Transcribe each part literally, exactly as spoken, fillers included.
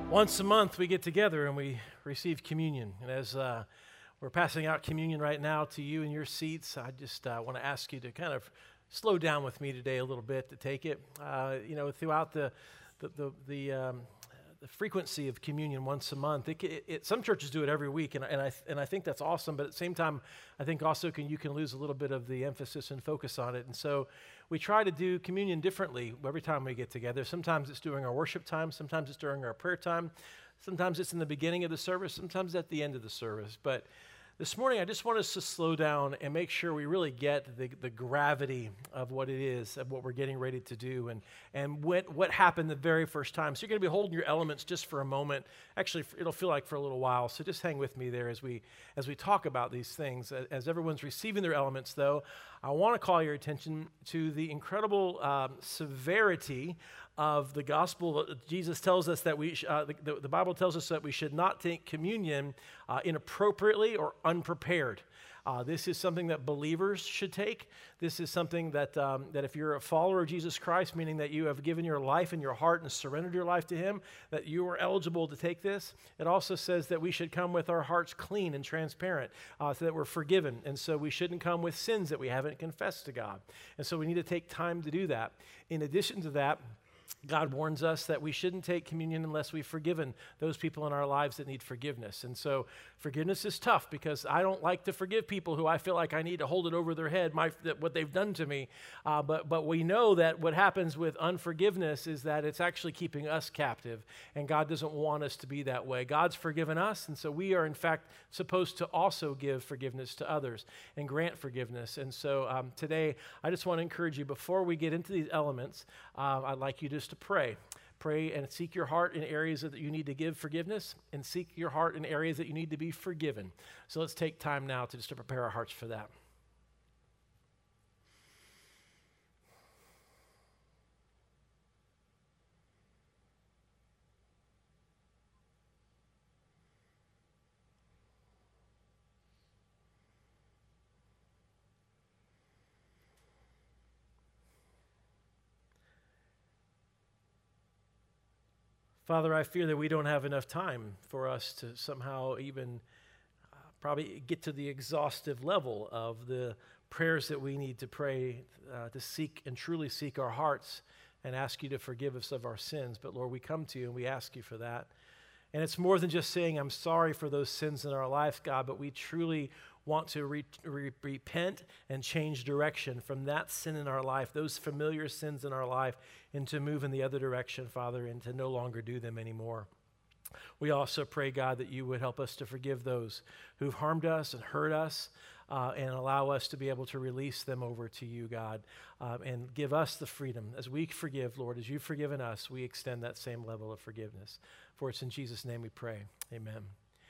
Once a month, we get together and we receive communion. And as uh, we're passing out communion right now to you in your seats, I just uh, want to ask you to kind of slow down with me today a little bit to take it. Uh, you know, throughout the the the, the um, the frequency of communion once a month. It, it, it, some churches do it every week, and, and I and I think that's awesome. But at the same time, I think also can you can lose a little bit of the emphasis and focus on it. And so we try to do communion differently every time we get together. Sometimes it's during our worship time. Sometimes it's during our prayer time. Sometimes it's in the beginning of the service. Sometimes at the end of the service. But this morning, I just want us to slow down and make sure we really get the, the gravity of what it is, of what we're getting ready to do, and, and what, what happened the very first time. So you're going to be holding your elements just for a moment. Actually, it'll feel like for a little while, so just hang with me there as we as we talk about these things. As everyone's receiving their elements, though, I want to call your attention to the incredible um, severity of the gospel. Jesus tells us that we, sh- uh, the, the Bible tells us that we should not take communion uh, inappropriately or unprepared. Uh, this is something that believers should take. This is something that um, that if you're a follower of Jesus Christ, meaning that you have given your life and your heart and surrendered your life to Him, that you are eligible to take this. It also says that we should come with our hearts clean and transparent, uh, so that we're forgiven. And so we shouldn't come with sins that we haven't confessed to God. And so we need to take time to do that. In addition to that, God warns us that we shouldn't take communion unless we've forgiven those people in our lives that need forgiveness. And so forgiveness is tough because I don't like to forgive people who I feel like I need to hold it over their head, my, that what they've done to me. Uh, but, but we know that what happens with unforgiveness is that it's actually keeping us captive, and God doesn't want us to be that way. God's forgiven us, and so we are in fact supposed to also give forgiveness to others and grant forgiveness. And so um, today, I just want to encourage you, before we get into these elements, uh, I'd like you just to pray. Pray and seek your heart in areas that you need to give forgiveness, and seek your heart in areas that you need to be forgiven. So let's take time now to just to prepare our hearts for that. Father, I fear that we don't have enough time for us to somehow even uh, probably get to the exhaustive level of the prayers that we need to pray uh, to seek and truly seek our hearts and ask you to forgive us of our sins. But Lord, we come to you and we ask you for that. And it's more than just saying, I'm sorry for those sins in our life, God, but we truly want to re- re- repent and change direction from that sin in our life, those familiar sins in our life, and to move in the other direction, Father, and to no longer do them anymore. We also pray, God, that you would help us to forgive those who've harmed us and hurt us, uh, and allow us to be able to release them over to you, God, um, and give us the freedom. As we forgive, Lord, as you've forgiven us, we extend that same level of forgiveness. For it's in Jesus' name we pray. Amen.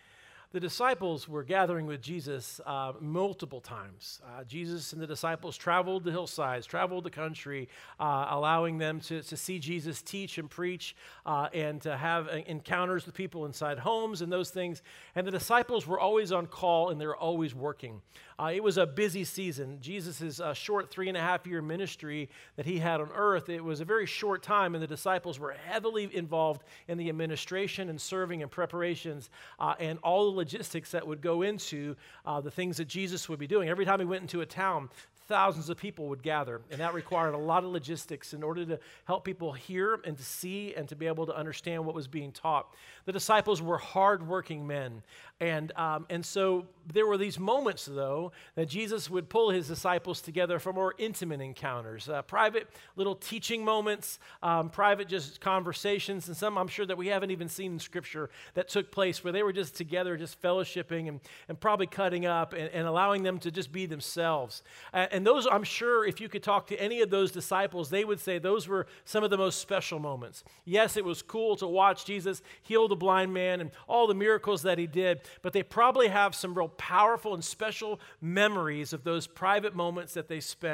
The disciples were gathering with Jesus uh, multiple times. Uh, Jesus and the disciples traveled the hillsides, traveled the country, uh, allowing them to, to see Jesus teach and preach, uh, and to have uh, encounters with people inside homes and those things. And the disciples were always on call, and they were always working. Uh, it was a busy season. Jesus' uh, short three and a half year ministry that he had on earth, it was a very short time, and the disciples were heavily involved in the administration and serving and preparations, uh, and all the logistics that would go into uh, the things that Jesus would be doing. Every time he went into a town, thousands of people would gather, and that required a lot of logistics in order to help people hear and to see and to be able to understand what was being taught. The disciples were hardworking men, and um, and so there were these moments, though, that Jesus would pull his disciples together for more intimate encounters, uh, private little teaching moments, um, private just conversations, and some I'm sure that we haven't even seen in Scripture that took place where they were just together, just fellowshipping and, and probably cutting up and, and allowing them to just be themselves. And, And those, I'm sure, if you could talk to any of those disciples, they would say those were some of the most special moments. Yes, it was cool to watch Jesus heal the blind man and all the miracles that he did, but they probably have some real powerful and special memories of those private moments that they spent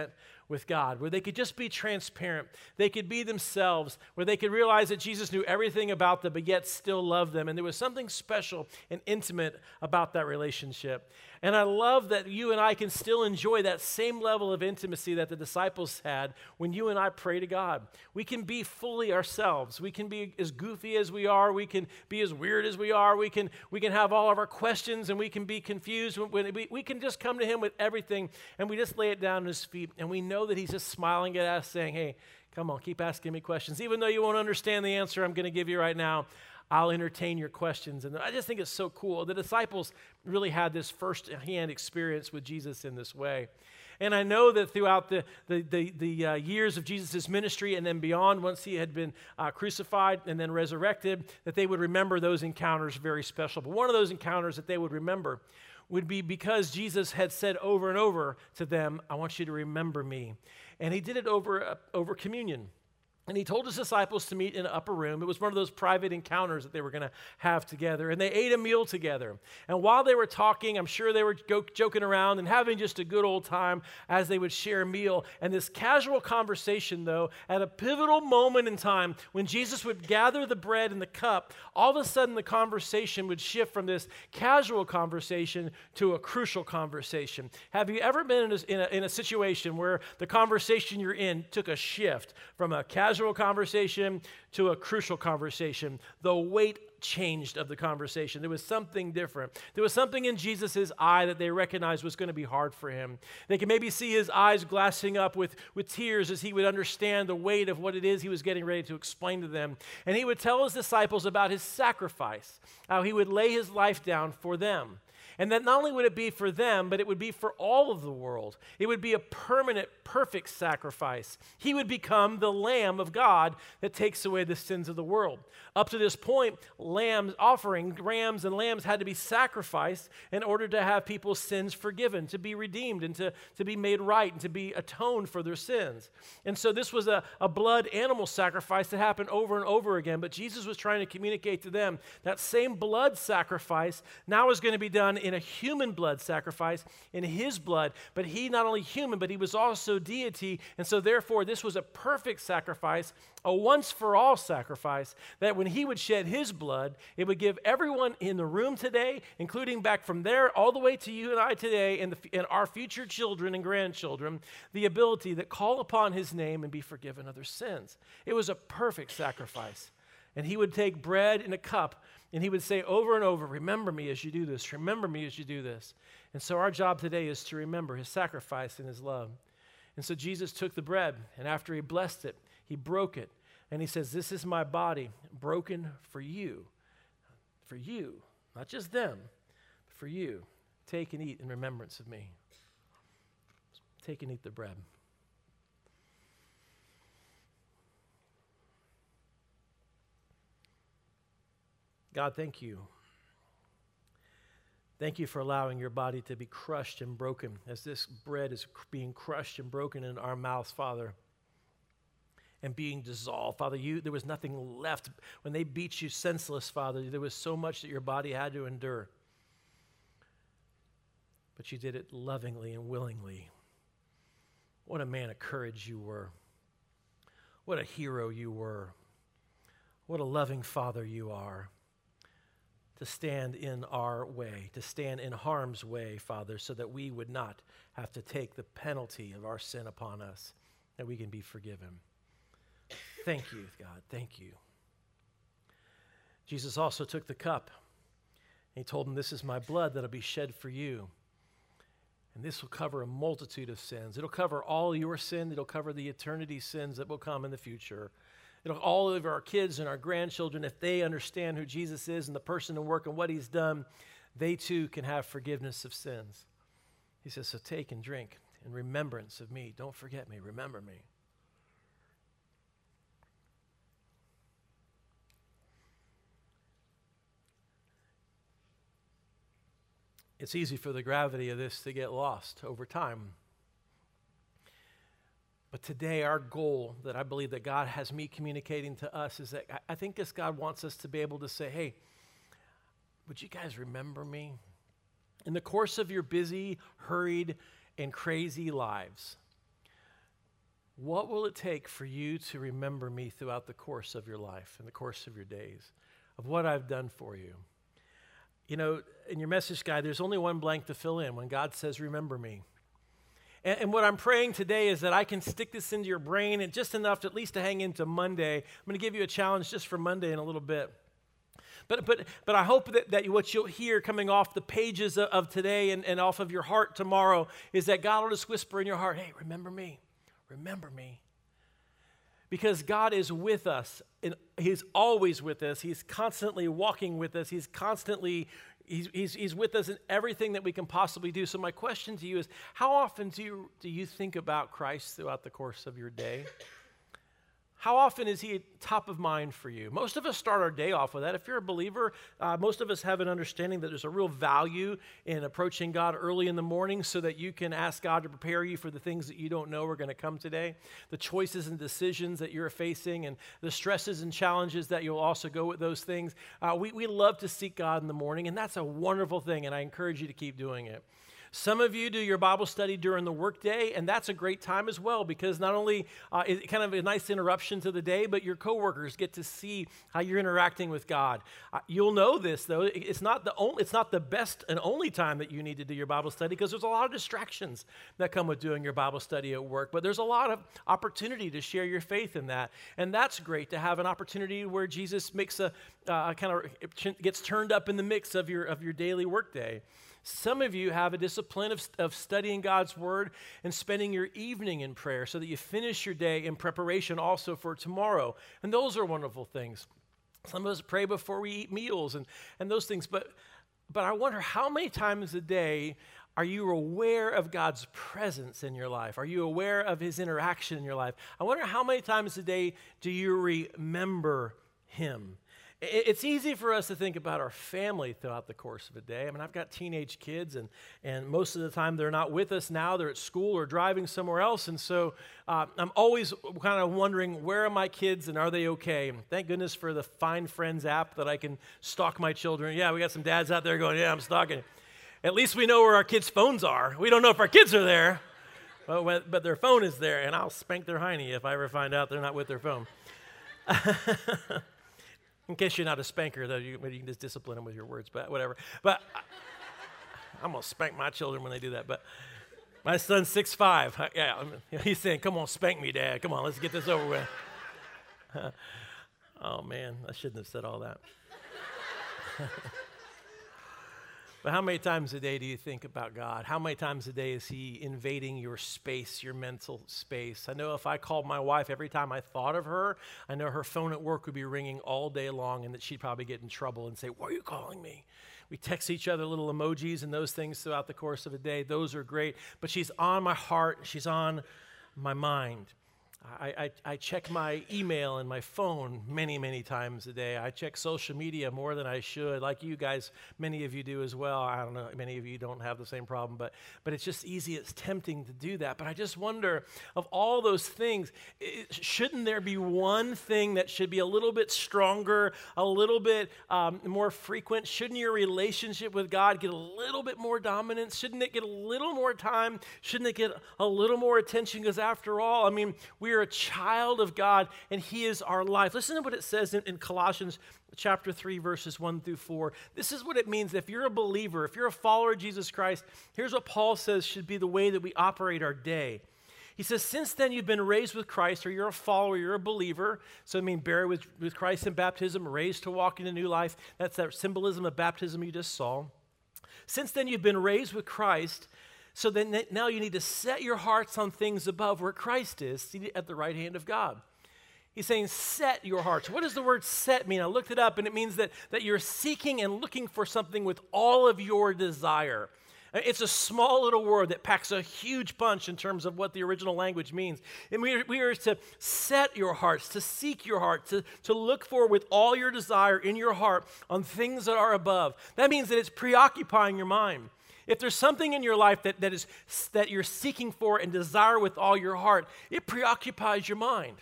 with God, where they could just be transparent. They could be themselves, where they could realize that Jesus knew everything about them, but yet still loved them. And there was something special and intimate about that relationship. And I love that you and I can still enjoy that same level of intimacy that the disciples had when you and I pray to God. We can be fully ourselves. We can be as goofy as we are. We can be as weird as we are. We can, we can have all of our questions, and we can be confused. We, we can just come to him with everything, and we just lay it down at his feet, and we know that he's just smiling at us saying, hey, come on, keep asking me questions. Even though you won't understand the answer I'm going to give you right now, I'll entertain your questions. And I just think it's so cool. The disciples really had this first-hand experience with Jesus in this way. And I know that throughout the, the, the, the uh, years of Jesus' ministry and then beyond, once he had been uh, crucified and then resurrected, that they would remember those encounters very special. But one of those encounters that they would remember would be because Jesus had said over and over to them, I want you to remember me. And he did it over, uh, over communion. And he told his disciples to meet in an upper room. It was one of those private encounters that they were going to have together. And they ate a meal together. And while they were talking, I'm sure they were go- joking around and having just a good old time as they would share a meal. And this casual conversation, though, at a pivotal moment in time, when Jesus would gather the bread and the cup, all of a sudden the conversation would shift from this casual conversation to a crucial conversation. Have you ever been in a, in a, in a situation where the conversation you're in took a shift from a casual conversation to a crucial conversation? The weight changed of the conversation. There was something different. There was something in Jesus' eye that they recognized was going to be hard for him. They could maybe see his eyes glassing up with, with tears as he would understand the weight of what it is he was getting ready to explain to them. And he would tell his disciples about his sacrifice, how he would lay his life down for them. And that not only would it be for them, but it would be for all of the world. It would be a permanent, perfect sacrifice. He would become the Lamb of God that takes away the sins of the world. Up to this point, lambs, offering, rams and lambs had to be sacrificed in order to have people's sins forgiven, to be redeemed, and to, to be made right, and to be atoned for their sins. And so this was a, a blood animal sacrifice that happened over and over again. But Jesus was trying to communicate to them that same blood sacrifice now is going to be done in a human blood sacrifice, in his blood. But he not only human, but he was also deity. And so therefore, this was a perfect sacrifice, a once-for-all sacrifice, that when he would shed his blood, it would give everyone in the room today, including back from there all the way to you and I today, and, the, and our future children and grandchildren, the ability that call upon his name and be forgiven of their sins. It was a perfect sacrifice. And he would take bread in a cup, and he would say over and over, remember me as you do this, remember me as you do this. And so our job today is to remember his sacrifice and his love. And so Jesus took the bread, and after he blessed it, he broke it, and he says, this is my body broken for you, for you, not just them, but for you. Take and eat in remembrance of me. Take and eat the bread. God, thank you. Thank you for allowing your body to be crushed and broken as this bread is being crushed and broken in our mouths, Father, and being dissolved. Father, you there was nothing left. When they beat you senseless, Father, there was so much that your body had to endure. But you did it lovingly and willingly. What a man of courage you were. What a hero you were. What a loving Father you are. To stand in our way, to stand in harm's way, Father, so that we would not have to take the penalty of our sin upon us, that we can be forgiven. Thank you, God. Thank you. Jesus also took the cup, and he told him, this is my blood that will be shed for you. And this will cover a multitude of sins. It'll cover all your sin. It'll cover the eternity sins that will come in the future. It'll all of our kids and our grandchildren, if they understand who Jesus is and the person and work and what he's done, they too can have forgiveness of sins. He says, so take and drink in remembrance of me. Don't forget me. Remember me. It's easy for the gravity of this to get lost over time. But today, our goal that I believe that God has me communicating to us is that I think this God wants us to be able to say, hey, would you guys remember me? In the course of your busy, hurried, and crazy lives, what will it take for you to remember me throughout the course of your life and the course of your days, of what I've done for you? You know, in your message guide, there's only one blank to fill in when God says, remember me. And, and what I'm praying today is that I can stick this into your brain and just enough to at least to hang into Monday. I'm going to give you a challenge just for Monday in a little bit. But but but I hope that, that what you'll hear coming off the pages of, of today and, and off of your heart tomorrow is that God will just whisper in your heart, hey, remember me. Remember me. Because God is with us, and He's always with us. He's constantly walking with us. He's constantly, he's, he's, he's with us in everything that we can possibly do. So my question to you is, how often do you, do you think about Christ throughout the course of your day? How often is He top of mind for you? Most of us start our day off with that. If you're a believer, uh, most of us have an understanding that there's a real value in approaching God early in the morning so that you can ask God to prepare you for the things that you don't know are going to come today, the choices and decisions that you're facing, and the stresses and challenges that you'll also go with those things. Uh, we, we love to seek God in the morning, and that's a wonderful thing, and I encourage you to keep doing it. Some of you do your Bible study during the workday, and that's a great time as well because not only uh, is it kind of a nice interruption to the day, but your coworkers get to see how you're interacting with God. Uh, you'll know this, though. It's not the only, it's not the best and only time that you need to do your Bible study because there's a lot of distractions that come with doing your Bible study at work, but there's a lot of opportunity to share your faith in that, and that's great to have an opportunity where Jesus makes a uh, kind of gets turned up in the mix of your of your daily workday. Some of you have a discipline of, of studying God's Word and spending your evening in prayer so that you finish your day in preparation also for tomorrow. And those are wonderful things. Some of us pray before we eat meals and, and those things. But, but I wonder how many times a day are you aware of God's presence in your life? Are you aware of His interaction in your life? I wonder how many times a day do you remember Him? It's easy for us to think about our family throughout the course of a day. I mean, I've got teenage kids, and, and most of the time they're not with us now. They're at school or driving somewhere else, and so uh, I'm always kind of wondering, where are my kids, and are they okay? And thank goodness for the Find Friends app that I can stalk my children. Yeah, we got some dads out there going, yeah, I'm stalking. At least we know where our kids' phones are. We don't know if our kids are there, but, but their phone is there, and I'll spank their hiney if I ever find out they're not with their phone. In case you're not a spanker, though, you, you can just discipline them with your words, but whatever. But I, I'm going to spank my children when they do that. But my son's six five. Yeah, he's saying, come on, spank me, Dad. Come on, let's get this over with. Oh, man, I shouldn't have said all that. But how many times a day do you think about God? How many times a day is He invading your space, your mental space? I know if I called my wife every time I thought of her, I know her phone at work would be ringing all day long and that she'd probably get in trouble and say, why are you calling me? We text each other little emojis and those things throughout the course of a day. Those are great. But she's on my heart. She's on my mind. I, I, I check my email and my phone many, many times a day. I check social media more than I should, like you guys, many of you do as well. I don't know, many of you don't have the same problem, but but it's just easy, it's tempting to do that. But I just wonder, of all those things, it, shouldn't there be one thing that should be a little bit stronger, a little bit um, more frequent? Shouldn't your relationship with God get a little bit more dominance? Shouldn't it get a little more time? Shouldn't it get a little more attention? Because after all, I mean, we are a child of God, and He is our life. Listen to what it says in, in Colossians chapter three, verses one through four. This is what it means. If you're a believer, if you're a follower of Jesus Christ, here's what Paul says should be the way that we operate our day. He says, since then you've been raised with Christ, or you're a follower, you're a believer. So I mean, buried with, with Christ in baptism, raised to walk in a new life. That's that symbolism of baptism you just saw. Since then you've been raised with Christ. So then now you need to set your hearts on things above where Christ is, seated at the right hand of God. He's saying set your hearts. What does the word set mean? I looked it up, and it means that, that you're seeking and looking for something with all of your desire. It's a small little word that packs a huge punch in terms of what the original language means. And we are, we are to set your hearts, to seek your heart, to, to look for with all your desire in your heart on things that are above. That means that it's preoccupying your mind. If there's something in your life that, that is that you're seeking for and desire with all your heart, it preoccupies your mind.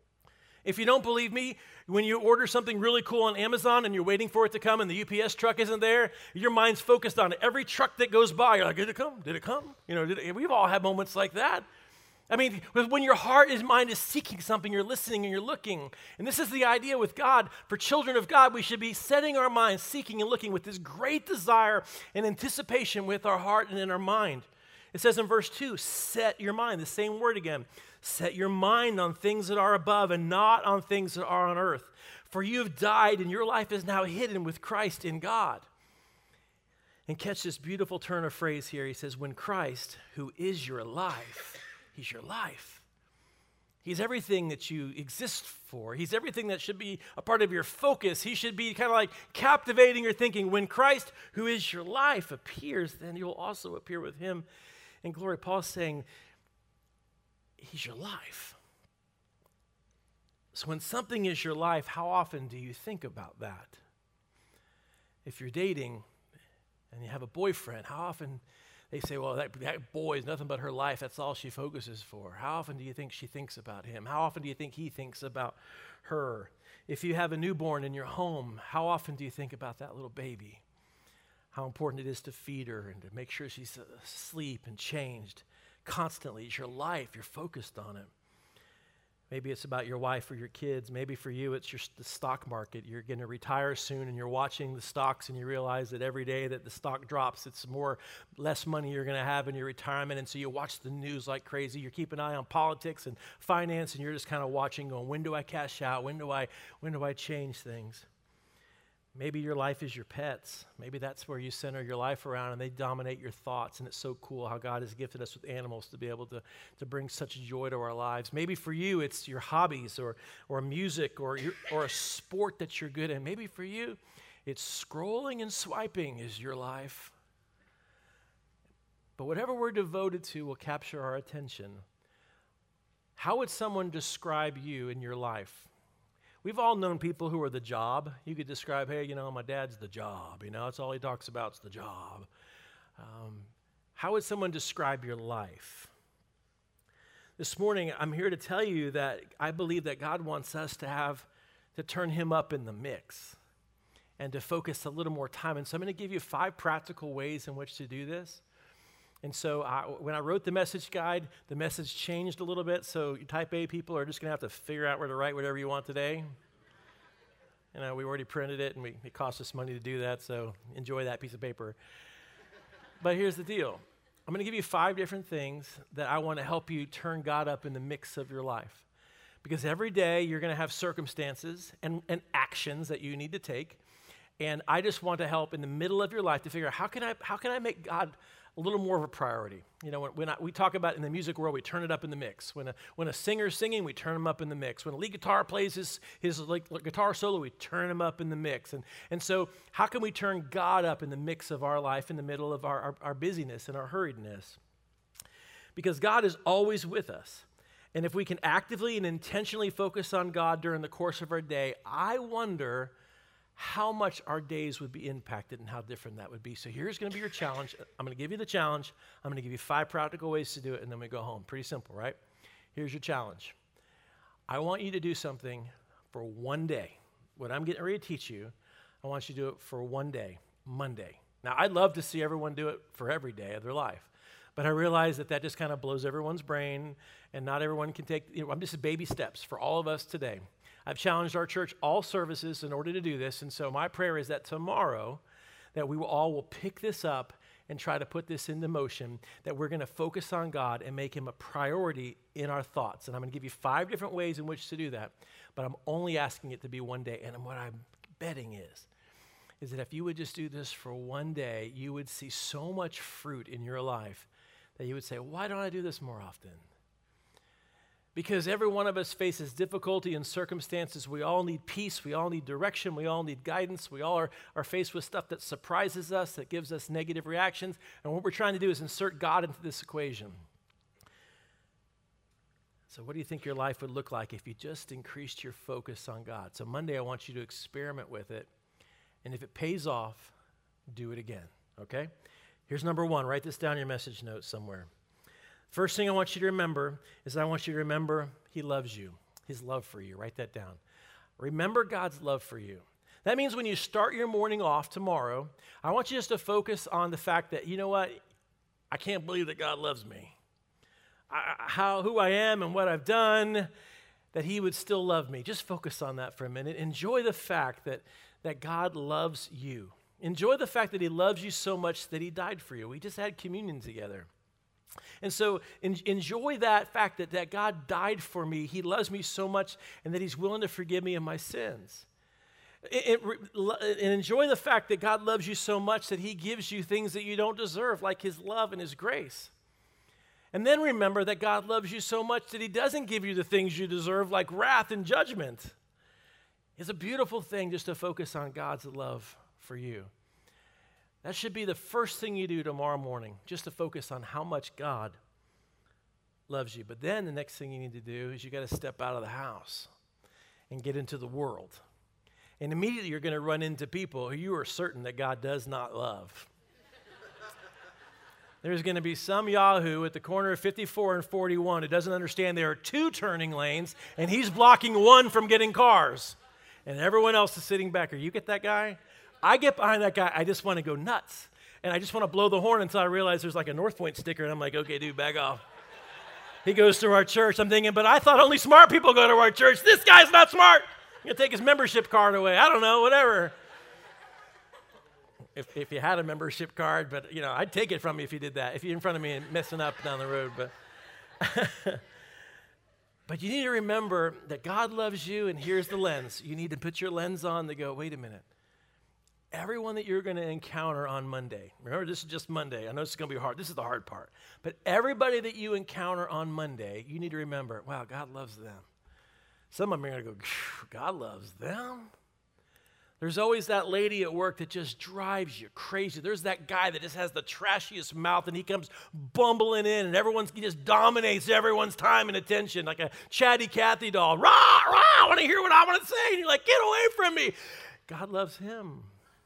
If you don't believe me, when you order something really cool on Amazon and you're waiting for it to come and the U P S truck isn't there, your mind's focused on it. Every truck that goes by, you're like, did it come? Did it come? You know, did it? We've all had moments like that. I mean, when your heart and mind is seeking something, you're listening and you're looking. And this is the idea with God. For children of God, we should be setting our minds, seeking and looking with this great desire and anticipation with our heart and in our mind. It says in verse two, set your mind, the same word again. Set your mind on things that are above and not on things that are on earth. For you have died and your life is now hidden with Christ in God. And catch this beautiful turn of phrase here. He says, when Christ, who is your life, he's your life. He's everything that you exist for. He's everything that should be a part of your focus. He should be kind of like captivating your thinking. When Christ, who is your life, appears, then you will also appear with him in glory. Paul's saying, he's your life. So when something is your life, how often do you think about that? If you're dating and you have a boyfriend, how often they say, well, that, that boy is nothing but her life. That's all she focuses for. How often do you think she thinks about him? How often do you think he thinks about her? If you have a newborn in your home, how often do you think about that little baby? How important it is to feed her and to make sure she's asleep and changed constantly. It's your life. You're focused on it. Maybe it's about your wife or your kids. Maybe for you, it's your, the stock market. You're going to retire soon and you're watching the stocks and you realize that every day that the stock drops, it's more, less money you're going to have in your retirement. And so you watch the news like crazy. You're keeping an eye on politics and finance and you're just kind of watching going, when do I cash out? When do I, when do I change things? Maybe your life is your pets. Maybe that's where you center your life around and they dominate your thoughts. And it's so cool how God has gifted us with animals to be able to, to bring such joy to our lives. Maybe for you, it's your hobbies or, or music or, your, or a sport that you're good at. Maybe for you, it's scrolling and swiping is your life. But whatever we're devoted to will capture our attention. How would someone describe you in your life? We've all known people who are the job. You could describe, hey, you know, my dad's the job. You know, that's all he talks about is the job. Um, how would someone describe your life? This morning, I'm here to tell you that I believe that God wants us to have, to turn him up in the mix and to focus a little more time. And so I'm going to give you five practical ways in which to do this. And so I, when I wrote the message guide, the message changed a little bit. So you type A people are just going to have to figure out where to write whatever you want today. You know, we already printed it, and we, it cost us money to do that, so enjoy that piece of paper. But here's the deal. I'm going to give you five different things that I want to help you turn God up in the mix of your life. Because every day you're going to have circumstances and, and actions that you need to take. And I just want to help in the middle of your life to figure out how can I, how can I make God a little more of a priority. You know, when, when I, we talk about in the music world, we turn it up in the mix. When a, when a singer's singing, we turn him up in the mix. When a lead guitar plays his, his like, guitar solo, we turn him up in the mix. And, and so how can we turn God up in the mix of our life in the middle of our, our, our busyness and our hurriedness? Because God is always with us. And if we can actively and intentionally focus on God during the course of our day, I wonder how much our days would be impacted and how different that would be. So here's going to be your challenge. I'm going to give you the challenge. I'm going to give you five practical ways to do it, and then we go home. Pretty simple, right? Here's your challenge. I want you to do something for one day. What I'm getting ready to teach you, I want you to do it for one day, Monday. Now, I'd love to see everyone do it for every day of their life. But I realize that that just kind of blows everyone's brain, and not everyone can take, you know, I'm just baby steps for all of us today. I've challenged our church, all services, in order to do this. And so my prayer is that tomorrow, that we will all will pick this up and try to put this into motion, that we're going to focus on God and make him a priority in our thoughts. And I'm going to give you five different ways in which to do that. But I'm only asking it to be one day. And what I'm betting is, is that if you would just do this for one day, you would see so much fruit in your life that you would say, why don't I do this more often? Because every one of us faces difficulty and circumstances. We all need peace. We all need direction. We all need guidance. We all are, are faced with stuff that surprises us, that gives us negative reactions. And what we're trying to do is insert God into this equation. So what do you think your life would look like if you just increased your focus on God? So Monday, I want you to experiment with it. And if it pays off, do it again, okay? Here's number one. Write this down in your message notes somewhere. First thing I want you to remember is I want you to remember he loves you, his love for you. Write that down. Remember God's love for you. That means when you start your morning off tomorrow, I want you just to focus on the fact that, you know what, I can't believe that God loves me. I, how who I am and what I've done, that he would still love me. Just focus on that for a minute. Enjoy the fact that, that God loves you. Enjoy the fact that he loves you so much that he died for you. We just had communion together. And so en- enjoy that fact that, that God died for me. He loves me so much and that he's willing to forgive me of my sins. And, and enjoy the fact that God loves you so much that he gives you things that you don't deserve, like his love and his grace. And then remember that God loves you so much that he doesn't give you the things you deserve, like wrath and judgment. It's a beautiful thing just to focus on God's love for you. That should be the first thing you do tomorrow morning, just to focus on how much God loves you. But then the next thing you need to do is you got to step out of the house and get into the world. And immediately you're going to run into people who you are certain that God does not love. There's going to be some yahoo at the corner of fifty-four and forty-one who doesn't understand there are two turning lanes, and he's blocking one from getting cars. And everyone else is sitting back. Are you get that guy? I get behind that guy. I just want to go nuts. And I just want to blow the horn until I realize there's like a North Point sticker, and I'm like, okay, dude, back off. He goes to our church. I'm thinking, but I thought only smart people go to our church. This guy's not smart. I'm going to take his membership card away. I don't know, whatever. If if you had a membership card, but, you know, I'd take it from you if you did that, if you're in front of me and messing up down the road. But but you need to remember that God loves you, and here's the lens. You need to put your lens on to go, wait a minute. Everyone that you're going to encounter on Monday, remember this is just Monday. I know it's going to be hard. This is the hard part. But everybody that you encounter on Monday, you need to remember, wow, God loves them. Some of them are going to go, God loves them? There's always that lady at work that just drives you crazy. There's that guy that just has the trashiest mouth, and he comes bumbling in, and everyone's, he just dominates everyone's time and attention like a chatty Cathy doll. Rah, rah, I want to hear what I want to say. And you're like, get away from me. God loves him.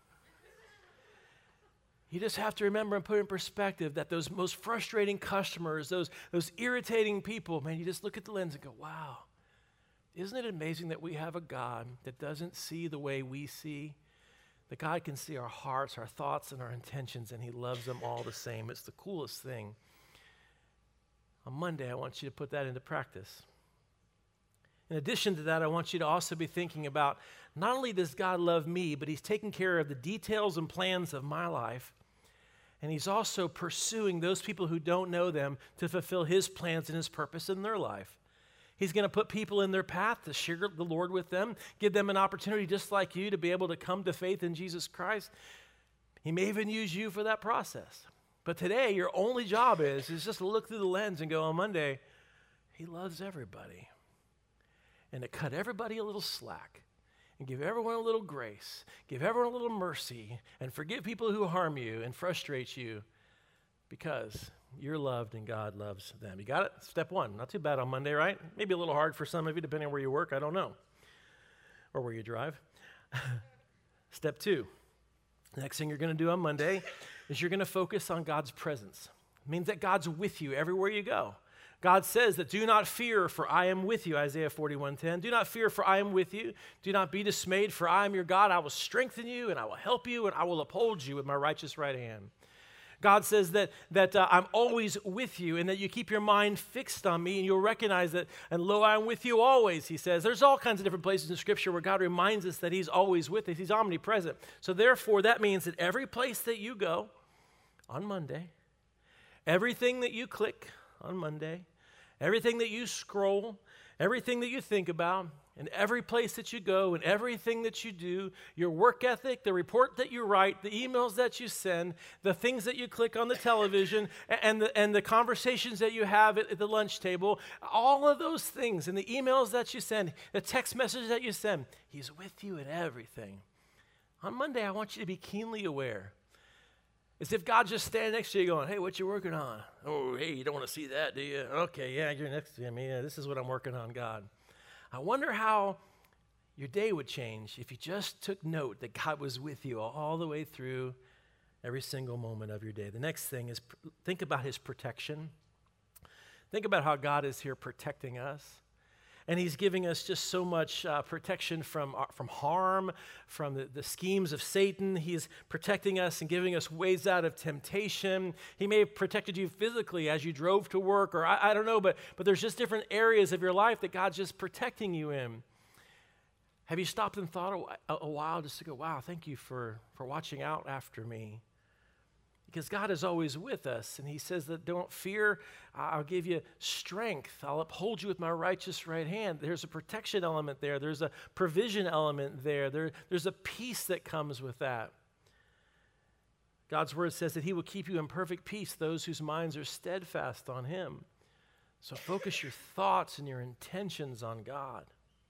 You just have to remember and put in perspective that those most frustrating customers, those, those irritating people, man, you just look at the lens and go, wow. Isn't it amazing that we have a God that doesn't see the way we see? That God can see our hearts, our thoughts, and our intentions, and he loves them all the same. It's the coolest thing. On Monday, I want you to put that into practice. In addition to that, I want you to also be thinking about not only does God love me, but he's taking care of the details and plans of my life, and he's also pursuing those people who don't know them to fulfill his plans and his purpose in their life. He's going to put people in their path to share the Lord with them, give them an opportunity just like you to be able to come to faith in Jesus Christ. He may even use you for that process. But today, your only job is, is just to look through the lens and go, on Monday, he loves everybody. And to cut everybody a little slack and give everyone a little grace, give everyone a little mercy, and forgive people who harm you and frustrate you because you're loved and God loves them. You got it? Step one. Not too bad on Monday, right? Maybe a little hard for some of you, depending on where you work. I don't know. Or where you drive. Step two. The next thing you're going to do on Monday is you're going to focus on God's presence. It means that God's with you everywhere you go. God says that do not fear, for I am with you, Isaiah forty-one ten. Do not fear, for I am with you. Do not be dismayed, for I am your God. I will strengthen you, and I will help you, and I will uphold you with my righteous right hand. God says that, that uh, I'm always with you, and that you keep your mind fixed on me, and you'll recognize that, and lo, I am with you always, he says. There's all kinds of different places in Scripture where God reminds us that he's always with us. He's omnipresent. So therefore, that means that every place that you go on Monday, everything that you click on Monday, everything that you scroll, everything that you think about, and every place that you go and everything that you do, your work ethic, the report that you write, the emails that you send, the things that you click on the television, and the, and the conversations that you have at, at the lunch table, all of those things, and the emails that you send, the text messages that you send, he's with you in everything. On Monday, I want you to be keenly aware. As if God's just standing next to you going, hey, what you working on? Oh, hey, you don't want to see that, do you? Okay, yeah, you're next to me. Yeah, this is what I'm working on, God. I wonder how your day would change if you just took note that God was with you all the way through every single moment of your day. The next thing is pr- think about his protection. Think about how God is here protecting us. And he's giving us just so much uh, protection from, uh, from harm, from the, the schemes of Satan. He's protecting us and giving us ways out of temptation. He may have protected you physically as you drove to work, or I, I don't know, but, but there's just different areas of your life that God's just protecting you in. Have you stopped and thought a, a while just to go, wow, thank you for, for watching out after me? Because God is always with us, and he says that don't fear, I'll give you strength. I'll uphold you with my righteous right hand. There's a protection element there. There's a provision element there. there. There's a peace that comes with that. God's word says that he will keep you in perfect peace, those whose minds are steadfast on him. So focus your thoughts and your intentions on God.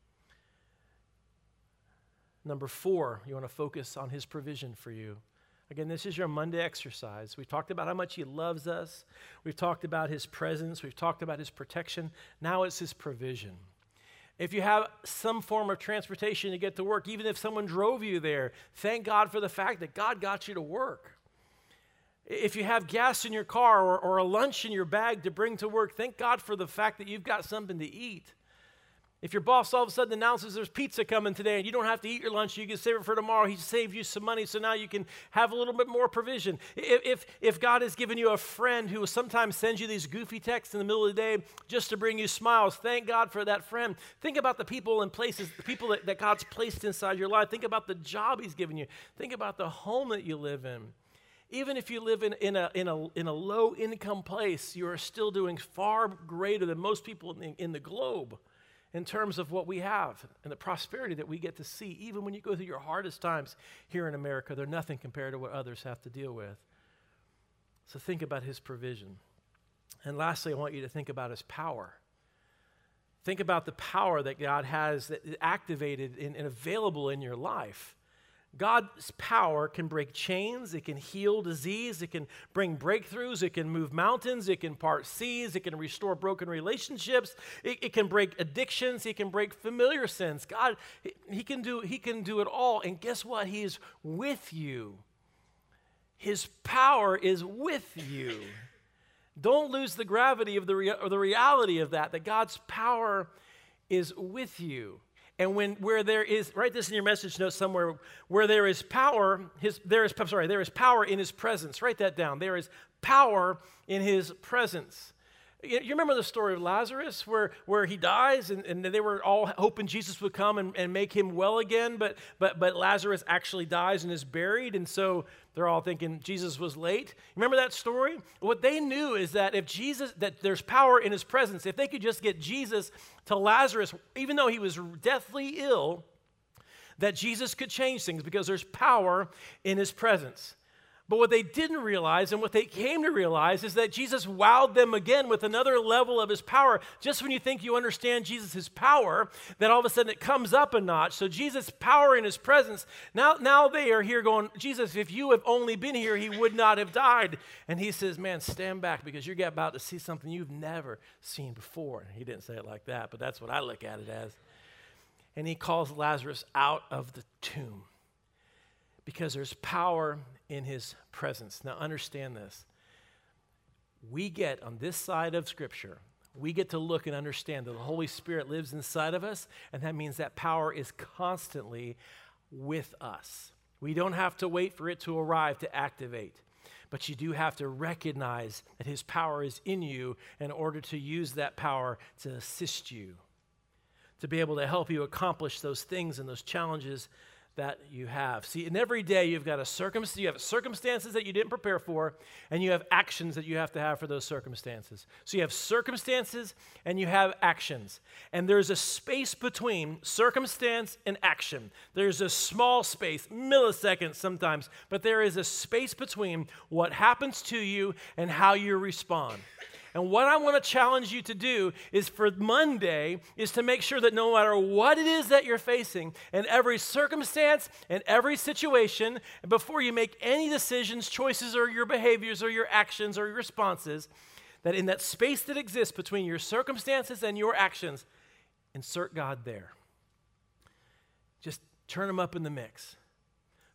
Number four, you want to focus on his provision for you. Again, this is your Monday exercise. We've talked about how much he loves us. We've talked about his presence. We've talked about his protection. Now it's his provision. If you have some form of transportation to get to work, even if someone drove you there, thank God for the fact that God got you to work. If you have gas in your car or, or a lunch in your bag to bring to work, thank God for the fact that you've got something to eat. If your boss all of a sudden announces there's pizza coming today and you don't have to eat your lunch, you can save it for tomorrow, he saved you some money so now you can have a little bit more provision. If, if, if God has given you a friend who sometimes sends you these goofy texts in the middle of the day just to bring you smiles, thank God for that friend. Think about the people and places, the people that, that God's placed inside your life. Think about the job he's given you. Think about the home that you live in. Even if you live in, in, a, in, a, in a low-income place, you are still doing far greater than most people in the, in the globe in terms of what we have and the prosperity that we get to see. Even when you go through your hardest times here in America, they're nothing compared to what others have to deal with. So think about his provision. And lastly, I want you to think about his power. Think about the power that God has that is activated and, and available in your life. God's power can break chains, it can heal disease, it can bring breakthroughs, it can move mountains, it can part seas, it can restore broken relationships, it, it can break addictions, it can break familiar sins. God, he can do, he can do it all, and guess what? He is with you. His power is with you. Don't lose the gravity of the, rea- or the reality of that, that God's power is with you. And when where there is, write this in your message notes somewhere, where there is power, his there is sorry, there is power in his presence. Write that down. There is power in his presence. You, you remember the story of Lazarus where, where he dies and, and they were all hoping Jesus would come and, and make him well again, but but but Lazarus actually dies and is buried, and so they're all thinking Jesus was late. Remember that story? What they knew is that if Jesus, that there's power in his presence, if they could just get Jesus to Lazarus, even though he was deathly ill, that Jesus could change things because there's power in his presence. But what they didn't realize and what they came to realize is that Jesus wowed them again with another level of his power. Just when you think you understand Jesus' power, then all of a sudden it comes up a notch. So Jesus' power in his presence, now, now they are here going, Jesus, if you have only been here, he would not have died. And he says, man, stand back because you're about to see something you've never seen before. He didn't say it like that, but that's what I look at it as. And he calls Lazarus out of the tomb, because there's power in his presence. Now understand this. We get on this side of Scripture, we get to look and understand that the Holy Spirit lives inside of us, and that means that power is constantly with us. We don't have to wait for it to arrive to activate, but you do have to recognize that his power is in you in order to use that power to assist you, to be able to help you accomplish those things and those challenges that you have. See, in every day you've got a circumstance, you have circumstances that you didn't prepare for, and you have actions that you have to have for those circumstances. So you have circumstances and you have actions. And there's a space between circumstance and action. There's a small space, milliseconds sometimes, but there is a space between what happens to you and how you respond. And what I want to challenge you to do is for Monday is to make sure that no matter what it is that you're facing, in every circumstance and every situation, before you make any decisions, choices, or your behaviors, or your actions, or your responses, that in that space that exists between your circumstances and your actions, insert God there. Just turn him up in the mix.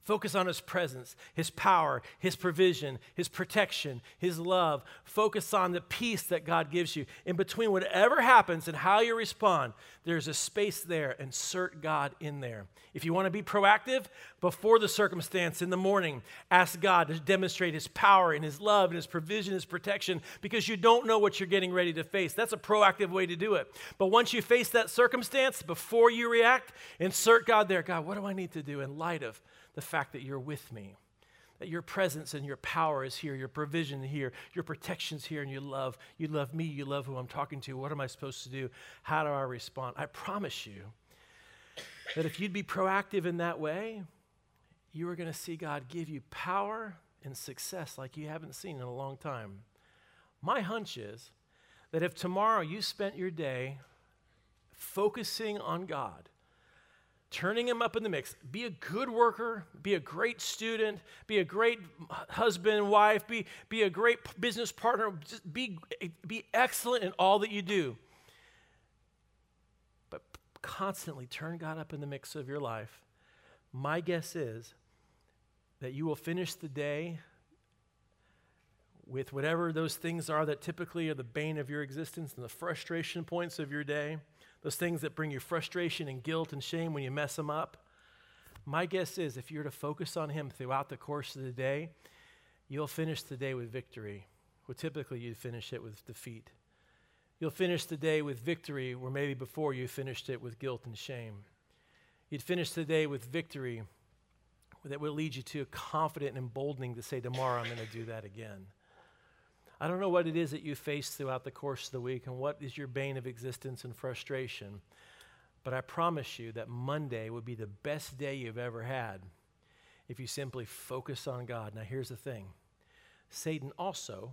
Focus on his presence, his power, his provision, his protection, his love. Focus on the peace that God gives you. In between whatever happens and how you respond, there's a space there. Insert God in there. If you want to be proactive, before the circumstance in the morning, ask God to demonstrate his power and his love and his provision, his protection, because you don't know what you're getting ready to face. That's a proactive way to do it. But once you face that circumstance, before you react, insert God there. God, what do I need to do in light of the fact that you're with me, that your presence and your power is here, your provision here, your protection's here, and you love, you love me, you love who I'm talking to. What am I supposed to do? How do I respond? I promise you that if you'd be proactive in that way, you are going to see God give you power and success like you haven't seen in a long time. My hunch is that if tomorrow you spent your day focusing on God, turning him up in the mix, be a good worker, be a great student, be a great husband and wife, be, be a great business partner, just be, be excellent in all that you do. But constantly turn God up in the mix of your life. My guess is that you will finish the day with whatever those things are that typically are the bane of your existence and the frustration points of your day. Those things that bring you frustration and guilt and shame when you mess them up. My guess is if you're to focus on him throughout the course of the day, you'll finish the day with victory. Well, typically you'd finish it with defeat. You'll finish the day with victory where maybe before you finished it with guilt and shame. You'd finish the day with victory that will lead you to a confident and emboldening to say, tomorrow I'm going to do that again. I don't know what it is that you face throughout the course of the week and what is your bane of existence and frustration, but I promise you that Monday would be the best day you've ever had if you simply focus on God. Now here's the thing. Satan also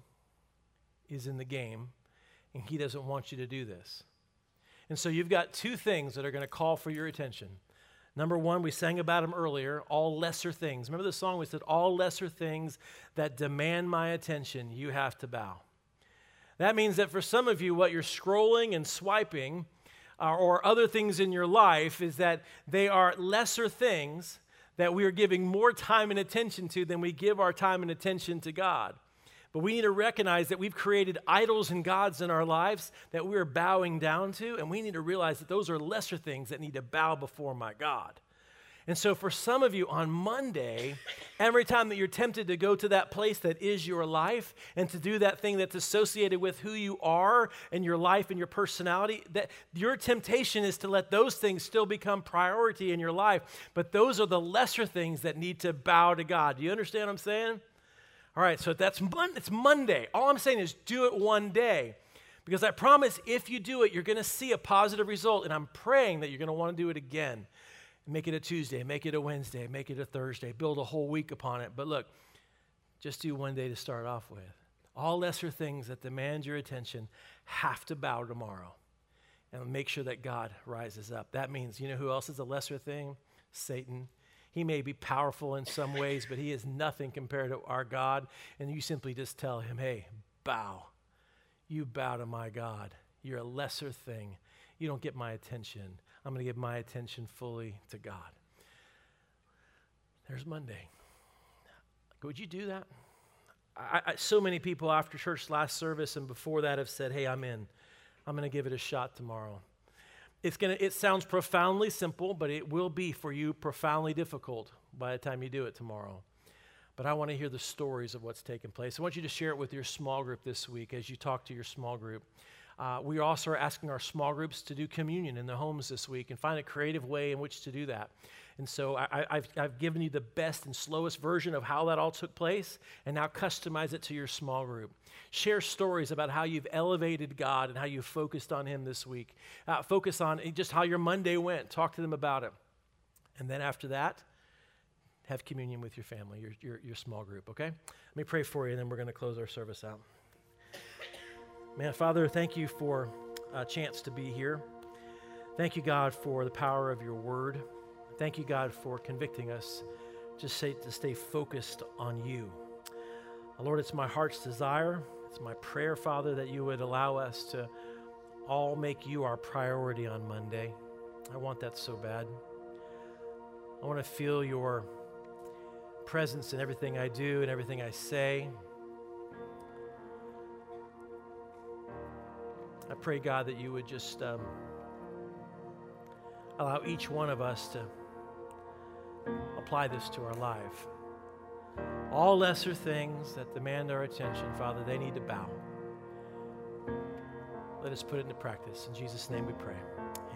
is in the game, and he doesn't want you to do this. And so you've got two things that are going to call for your attention. Number one, we sang about them earlier, all lesser things. Remember the song we said, all lesser things that demand my attention, you have to bow. That means that for some of you, what you're scrolling and swiping uh, or other things in your life is that they are lesser things that we are giving more time and attention to than we give our time and attention to God. But we need to recognize that we've created idols and gods in our lives that we're bowing down to, and we need to realize that those are lesser things that need to bow before my God. And so for some of you on Monday, every time that you're tempted to go to that place that is your life and to do that thing that's associated with who you are and your life and your personality, that your temptation is to let those things still become priority in your life. But those are the lesser things that need to bow to God. Do you understand what I'm saying? All right, so that's mon- it's Monday. All I'm saying is do it one day. Because I promise if you do it, you're going to see a positive result. And I'm praying that you're going to want to do it again. Make it a Tuesday, make it a Wednesday, make it a Thursday. Build a whole week upon it. But look, just do one day to start off with. All lesser things that demand your attention have to bow tomorrow. And make sure that God rises up. That means, you know who else is a lesser thing? Satan. He may be powerful in some ways, but he is nothing compared to our God. And you simply just tell him, hey, bow. You bow to my God. You're a lesser thing. You don't get my attention. I'm going to give my attention fully to God. There's Monday. Would you do that? I, I, so many people after church last service and before that have said, hey, I'm in. I'm going to give it a shot tomorrow. It's gonna. It sounds profoundly simple, but it will be for you profoundly difficult by the time you do it tomorrow. But I want to hear the stories of what's taken place. I want you to share it with your small group this week as you talk to your small group. Uh, we also are asking our small groups to do communion in their homes this week and find a creative way in which to do that. And so I, I've, I've given you the best and slowest version of how that all took place, and now customize it to your small group. Share stories about how you've elevated God and how you've focused on him this week. Uh, focus on just how your Monday went. Talk to them about it. And then after that, have communion with your family, your, your, your small group, okay? Let me pray for you, and then we're going to close our service out. Man, Father, thank you for a chance to be here. Thank you, God, for the power of your word. Thank you, God, for convicting us just say, to stay focused on you. Lord, it's my heart's desire. It's my prayer, Father, that you would allow us to all make you our priority on Monday. I want that so bad. I want to feel your presence in everything I do and everything I say. I pray, God, that you would just um, allow each one of us to apply this to our life. All lesser things that demand our attention, Father, they need to bow. Let us put it into practice. In Jesus' name we pray.